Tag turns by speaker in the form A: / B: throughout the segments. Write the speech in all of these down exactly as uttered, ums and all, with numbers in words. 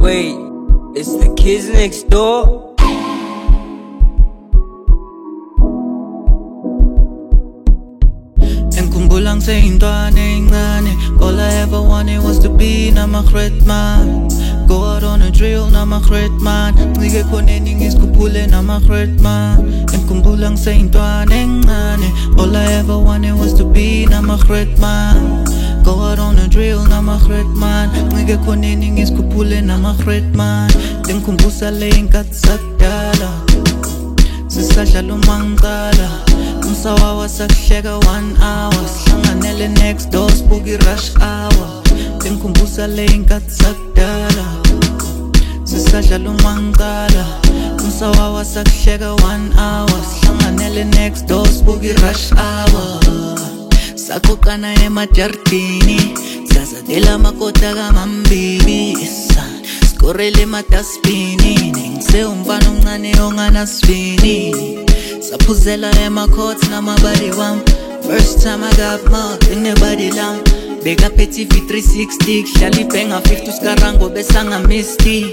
A: Wait, it's the kids next door.
B: Ngikhumbula ngiseyintwana encane, all I ever wanted was to be namagret man. Go out on a drill namagret man, ncike khoneni ngisikhuphule namagret man. Ngikhumbula ngiseyintwana encane, all I ever wanted was to be namagret man. Go out on a drill namagret man, ncike khoneni ngisikhuphule namagret man. Ngikhumbula le inkathi sakudala, sisadlala uma ngiqala. Umsawawa sakuhleka one hour, sihlanganele next door spooky rush hour. Ngikhumbula le inkathi sakudala, sisadlala uma ngiqala. Umsawawa sakuhleka one hour, sihlanganele next door spooky rush hour. Sakhokana emajardini, sazadela makota kamambibi. Skorele mataspini, ngise umfana omncane onganasibini. Saphuzela ema-courts namabadi wam. First time I got mugged in the body lam. Beka peti V three sixty, kuhlala ibhenga fifty uSkarango besanga misty.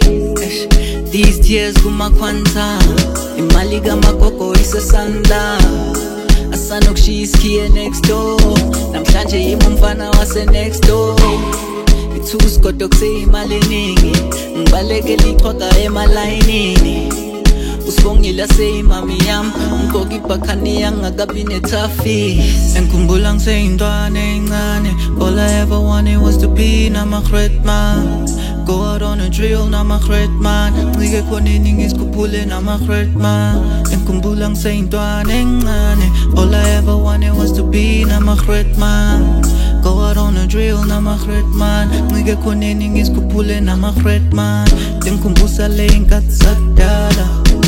B: These tears kumakhwanta, imali kamagogo isesandla. Asanokushiya isikhiye next door, namhlanje yimi umfana wase next door. Ithuka usigodo kuseyimali eningi, ngibalekela ichwaga emalayinini. Usibongile seyimami yami, umgogo ibhakhaniya ngakabi nethafi. Ngikhumbula ngiseyintwana encane, all I ever wanted was to be namagret man. Go out on a drill namagret man, ncike khoneni ngisikhuphule namagret man. Ngikhumbula ngiseyintwana encane, all I ever wanted was to be namagret man. Go out on a drill namagret man, ncike khoneni ngisikhuphule namagret man. Ngikhumbula le inkathi sakudala,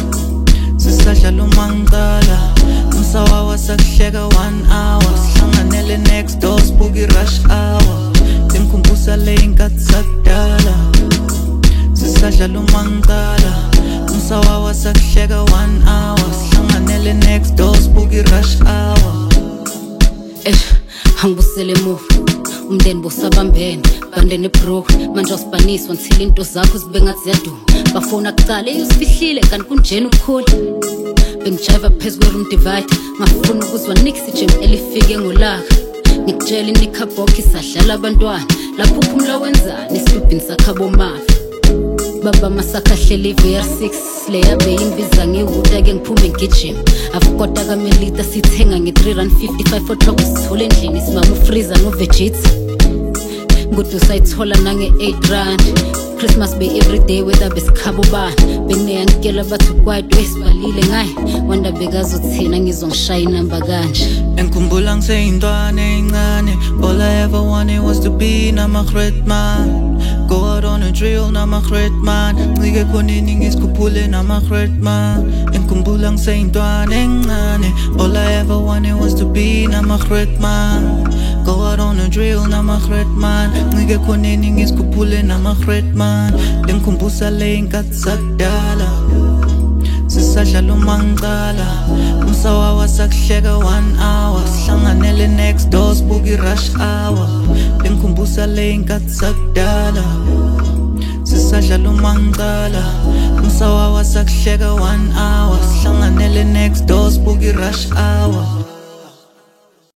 B: sisadlala uma ngiqala. Umsawawa sakuhleka one hour, sihlanganele next door spooky rush hour. Ngikhumbula le inkathi sakudala, sisadlala uma ngiqala. Umsawawa sakuhleka one hour, sihlanganele next door spooky rush hour.
C: Eh, angibusele move, umndeni bosabambene, bandene bro. Manje awusibaniswa ngithile into zakho zibe ngathi ziyaduma. Bafona kuqala eyusifihlile kanti kunjena ukukhula. Bengijiva phezu kwe-room divide, ngafuna ukuzwa niksi jam elifike ngolaka. Ngikutshela inikhabhokhi sadlala abantwana, lapho uphumla wenzani esitubhini sakhabomafi. Baba masakhahlele i-V R six, leyabe imbiza ngiwuta ke ngiphume ngigijima. Avukota kamelita sithenga nge-three rand fifty-five o'clock sithole endlini sibanga ufreezer noveggies. Ngudu sayithola nange-eight rand. Christmas be everyday whether besikhabo bani. Beneyangikela bathi quiet wesibalile ngaye, wanda bekazothina ngizongishaya inamba kanje.
B: Ngikhumbula ngiseyintwana encane, all I ever wanted was to be namagret man. Go out on a drill namagret man, ncike khoneni ngisikhuphule namagret man. Ngikhumbula ngiseyintwana encane, all I ever wanted was to be namagret man. Go out on a drill namagret man, ncike khoneni ngisikhuphule namagret man. Ngikhumbula le inkathi sakudala, sisadlala uma ngiqala. Umsawawa sakuhleka one hour, sihlanganele next door spooky rush hour. Ngikhumbula le inkathi sakudala, sisadlala uma ngiqala. Umsawawa sakuhleka one hour, sihlanganele next door spooky rush hour.